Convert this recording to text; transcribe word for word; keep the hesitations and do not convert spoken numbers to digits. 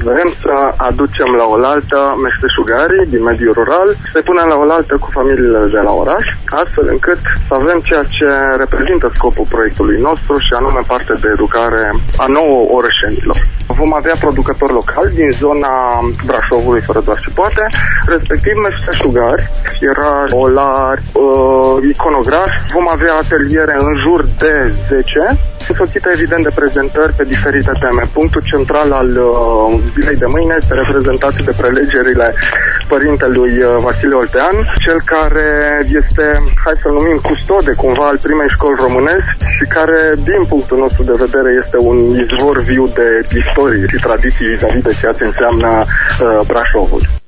Vrem să aducem la oaltă meșteșugarii din mediul rural, să punem la oaltă cu familiile de la oraș, astfel încât să avem ceea ce reprezintă scopul proiectului nostru și anume parte de educare a nouă orășenilor. Vom avea producători locali din zona Brașovului, fără doar și poate, respectiv meșteșugari, fierari, olari, uh, iconografi. Vom avea ateliere în jur de zece, însoțite evident de prezentări pe diferite teme. Punctul central al uh, zilei de mâine este reprezentat de prelegerile părintelui uh, Vasile Oltean, cel care este, hai să-l numim, custode cumva al primei școli românești și care, din punctul nostru de vedere, este un izvor viu de istorie și tradiții vis-a-vis de ceea ce înseamnă uh, Brașovul.